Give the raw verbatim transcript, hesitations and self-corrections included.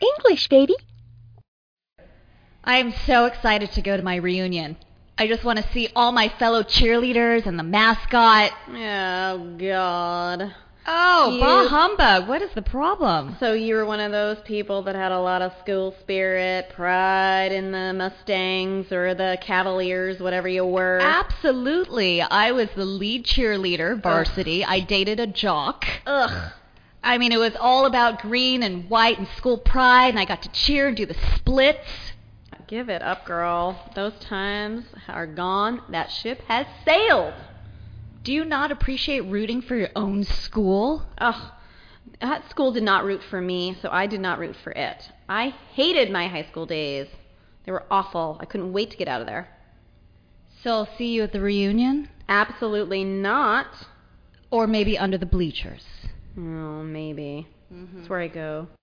English, baby. I am so excited to go to my reunion. I just want to see all my fellow cheerleaders and the mascot. Oh, God. Oh, You- bah humbug. What is the problem? So you were one of those people that had a lot of school spirit, pride in the Mustangs or the Cavaliers, whatever you were. Absolutely. I was the lead cheerleader, varsity. I dated a jock. Ugh. I mean, it was all about green and white and school pride, and I got to cheer and do the splits. Give it up, girl. Those times are gone. That ship has sailed. Do you not appreciate rooting for your own school? Ugh. That school did not root for me, so I did not root for it. I hated my high school days. They were awful. I couldn't wait to get out of there. So I'll see you at the reunion? Absolutely not. Or maybe under the bleachers. Oh, maybe. Mm-hmm. That's where I go.